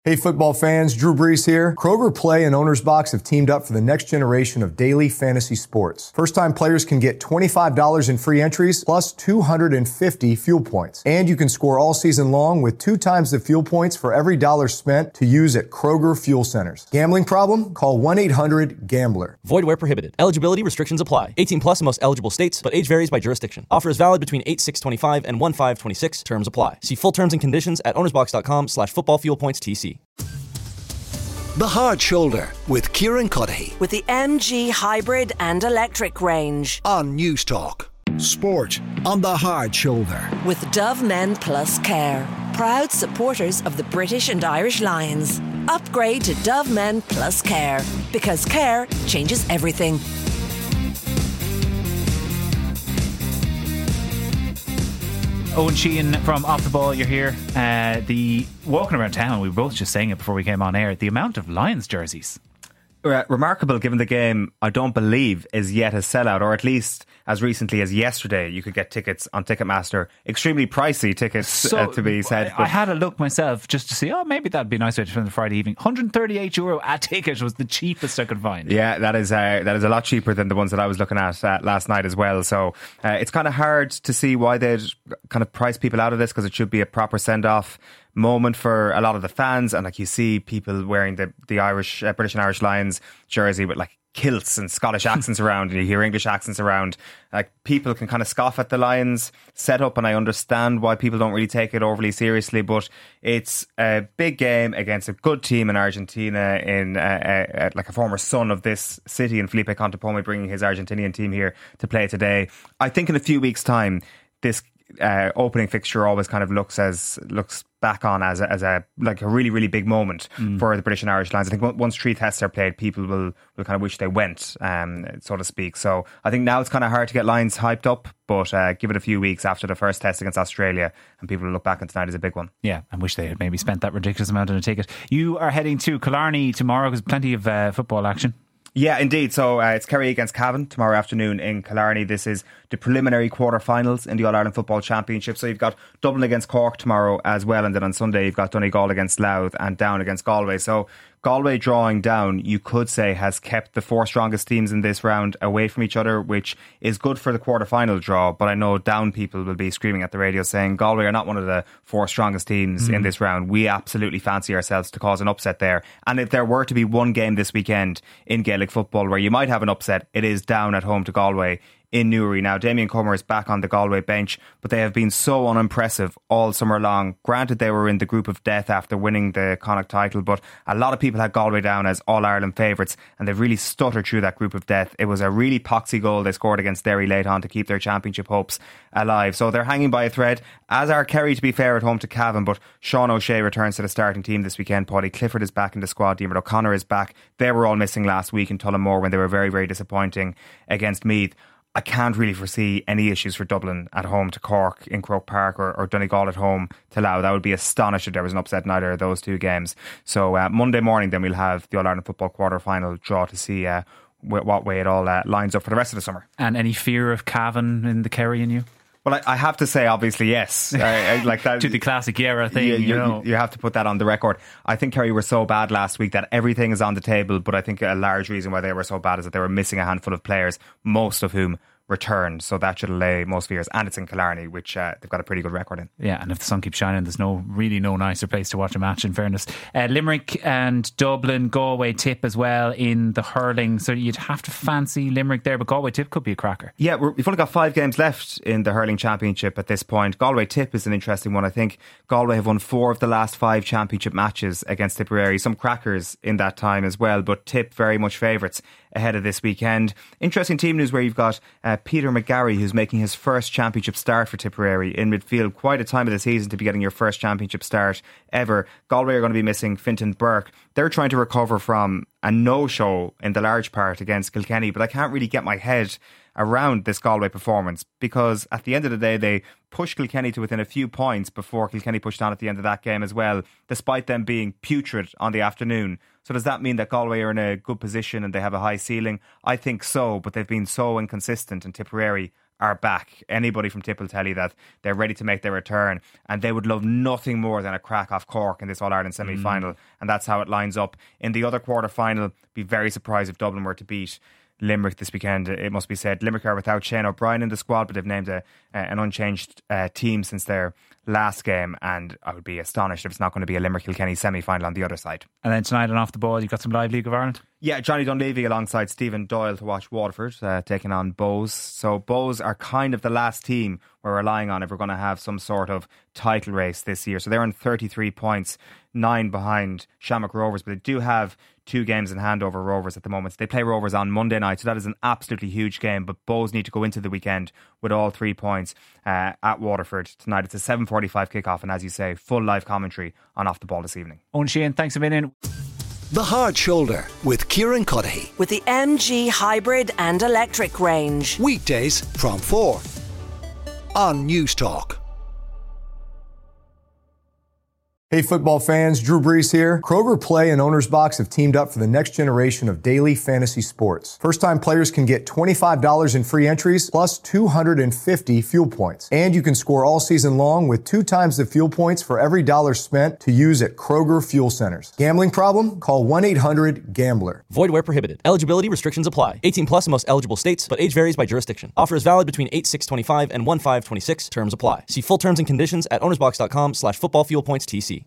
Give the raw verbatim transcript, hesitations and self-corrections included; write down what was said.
Hey football fans, Drew Brees here. Kroger Play and Owner's Box have teamed up for the next generation of daily fantasy sports. First-time players can get twenty-five dollars in free entries plus two hundred fifty fuel points. And you can score all season long with two times the fuel points for every dollar spent to use at Kroger Fuel Centers. Gambling problem? Call one eight hundred gambler. Void where prohibited. Eligibility restrictions apply. eighteen plus in most eligible states, but age varies by jurisdiction. Offer is valid between eight six twenty-five and one five twenty-six. Terms apply. See full terms and conditions at ownersbox.com slash football fuel points TC. The Hard Shoulder with Kieran Cuddihy. With the M G Hybrid and Electric range. On News Talk. Sport on The Hard Shoulder. With Dove Men Plus Care. Proud supporters of the British and Irish Lions. Upgrade to Dove Men Plus Care. Because care changes everything. Owen Sheehan from Off the Ball, you're here. Uh, the walking around town, we were both just saying it before we came on air, the amount of Lions jerseys. Remarkable given the game, I don't believe, is yet a sellout, or at least as recently as yesterday you could get tickets on Ticketmaster. Extremely pricey tickets, so, uh, to be said. I, I had a look myself just to see, oh, maybe that'd be a nice way to spend the Friday evening. one hundred thirty-eight euro a ticket was the cheapest I could find. Yeah, that is uh, that is a lot cheaper than the ones that I was looking at uh, last night as well. So uh, it's kind of hard to see why they'd kind of price people out of this, because it should be a proper send-off moment for a lot of the fans. And like, you see people wearing the the Irish uh, British and Irish Lions jersey with like kilts and Scottish accents around, and you hear English accents around. Like, people can kind of scoff at the Lions setup, and I understand why people don't really take it overly seriously, but it's a big game against a good team in Argentina, in uh, uh, like a former son of this city, and Felipe Contepome bringing his Argentinian team here to play today. I think in a few weeks' time, this uh, opening fixture always kind of looks as looks back on as a, as a like a really really big moment mm. for the British and Irish Lions. I think once three tests are played, people will will kind of wish they went, um, so to speak. So I think now it's kind of hard to get Lions hyped up, but uh, give it a few weeks after the first test against Australia, and people will look back on tonight as a big one. Yeah, I wish they had maybe spent that ridiculous amount on a ticket. You are heading to Killarney tomorrow because plenty of uh, football action. Yeah, indeed. So uh, it's Kerry against Cavan tomorrow afternoon in Killarney. This is the preliminary quarter-finals in the All-Ireland Football Championship. So you've got Dublin against Cork tomorrow as well, and then on Sunday you've got Donegal against Louth and Down against Galway. So Galway drawing Down, you could say, has kept the four strongest teams in this round away from each other, which is good for the quarter-final draw. But I know Down people will be screaming at the radio saying Galway are not one of the four strongest teams mm. in this round. We absolutely fancy ourselves to cause an upset there. And if there were to be one game this weekend in Gaelic football where you might have an upset, it is Down at home to Galway in Newry. Now, Damien Comer is back on the Galway bench, but they have been so unimpressive all summer long. Granted, they were in the group of death after winning the Connacht title, but a lot of people had Galway down as All-Ireland favourites, and they've really stuttered through that group of death. It was a really poxy goal they scored against Derry late on to keep their championship hopes alive. So they're hanging by a thread, as are Kerry, to be fair, at home to Cavan, but Sean O'Shea returns to the starting team this weekend. Paddy Clifford is back in the squad. Diarmuid O'Connor is back. They were all missing last week in Tullamore when they were very, very disappointing against Meath. I can't really foresee any issues for Dublin at home to Cork in Croke Park, or, or Donegal at home to Louth. That would be astonished if there was an upset in either of those two games. So uh, Monday morning then we'll have the All-Ireland Football quarter-final draw to see uh, w- what way it all uh, lines up for the rest of the summer. And any fear of Cavan in the Kerry in you? Well, I, I have to say, obviously, yes. I, I, like that, to the classic era thing, you, you, you know. You have to put that on the record. I think Kerry were so bad last week that everything is on the table, but I think a large reason why they were so bad is that they were missing a handful of players, most of whom returned, so that should allay most fears. And it's in Killarney, which uh, they've got a pretty good record in. Yeah, and if the sun keeps shining, there's no really no nicer place to watch a match, in fairness. uh, Limerick and Dublin, Galway Tip as well in the hurling, so you'd have to fancy Limerick there, but Galway Tip could be a cracker. Yeah, we're, we've only got five games left in the hurling championship at this point. Galway Tip is an interesting one. I think Galway have won four of the last five championship matches against Tipperary. Some crackers in that time as well, but Tip very much favourites ahead of this weekend. Interesting team news where you've got uh, Peter McGarry, who's making his first championship start for Tipperary in midfield. Quite a time of the season to be getting your first championship start ever. Galway are going to be missing Fintan Burke. They're trying to recover from a no-show in the large part against Kilkenny, but I can't really get my head around this Galway performance, because at the end of the day they pushed Kilkenny to within a few points before Kilkenny pushed on at the end of that game as well, despite them being putrid on the afternoon. So does that mean that Galway are in a good position and they have a high ceiling? I think so, but they've been so inconsistent, and Tipperary are back. Anybody from Tip will tell you that they're ready to make their return, and they would love nothing more than a crack off Cork in this All-Ireland semi-final, mm. and that's how it lines up. In the other quarter-final, be very surprised if Dublin were to beat Limerick this weekend. It must be said, Limerick are without Shane O'Brien in the squad, but they've named a, an unchanged uh, team since their last game, and I would be astonished if it's not going to be a Limerick-Kilkenny semi-final on the other side. And then tonight on Off the Ball, you've got some live League of Ireland? Yeah, Johnny Dunleavy alongside Stephen Doyle to watch Waterford uh, taking on Bows. So Bows are kind of the last team we're relying on if we're going to have some sort of title race this year. So they're on thirty-three points, nine behind Shamrock Rovers, but they do have two games in hand over Rovers at the moment. They play Rovers on Monday night, so that is an absolutely huge game, but Bows need to go into the weekend with all three points uh, at Waterford tonight. It's a seven forty-five kickoff, and as you say, full live commentary on Off the Ball this evening. Owen Sheehan, thanks a million. The Hard Shoulder with Kieran Cuddihy. With the M G hybrid and electric range. Weekdays from four on News Talk. Hey football fans, Drew Brees here. Kroger Play and Owner's Box have teamed up for the next generation of daily fantasy sports. First-time players can get twenty-five dollars in free entries plus two hundred fifty fuel points. And you can score all season long with two times the fuel points for every dollar spent to use at Kroger Fuel Centers. Gambling problem? Call one eight hundred gambler. Void where prohibited. Eligibility restrictions apply. eighteen plus in most eligible states, but age varies by jurisdiction. Offer is valid between eight six twenty-five and one five twenty-six. Terms apply. See full terms and conditions at ownersbox.com slash football fuel points TC.